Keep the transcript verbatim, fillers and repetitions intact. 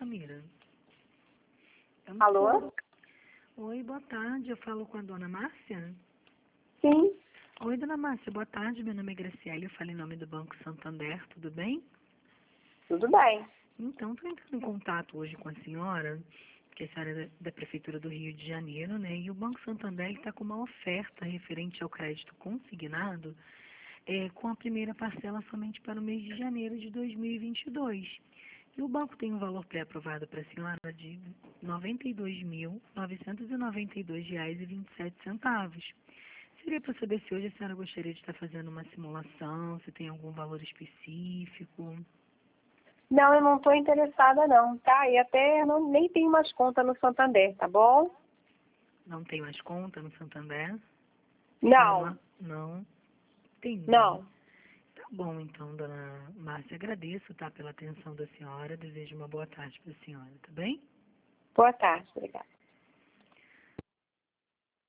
Samira. Eu não Alô? tô- Oi, boa tarde. Eu falo com a dona Márcia? Sim, Oi, dona Márcia, boa tarde. Meu nome é Graciela, eu falo em nome do Banco Santander, tudo bem? tudo bem. Então, estou entrando em contato hoje com a senhora, que a senhora é da, da Prefeitura do Rio de Janeiro, né? E o Banco Santander está com uma oferta referente ao crédito consignado, é, com a primeira parcela somente para o mês de janeiro de dois mil e vinte e dois. E o banco tem um valor pré-aprovado para a senhora de noventa e dois mil, novecentos e noventa e dois reais e vinte e sete centavos. Seria para saber se hoje a senhora gostaria de estar fazendo uma simulação, se tem algum valor específico. Não, eu não estou interessada não, tá? E até não, nem tenho mais conta no Santander, tá bom? Não tem mais conta no Santander? Não, Nenhuma? Não. Entendi. não. Tá bom, então, dona Márcia. Agradeço, tá, pela atenção da senhora. Desejo uma boa tarde para a senhora, tá bem? Boa tarde, obrigada.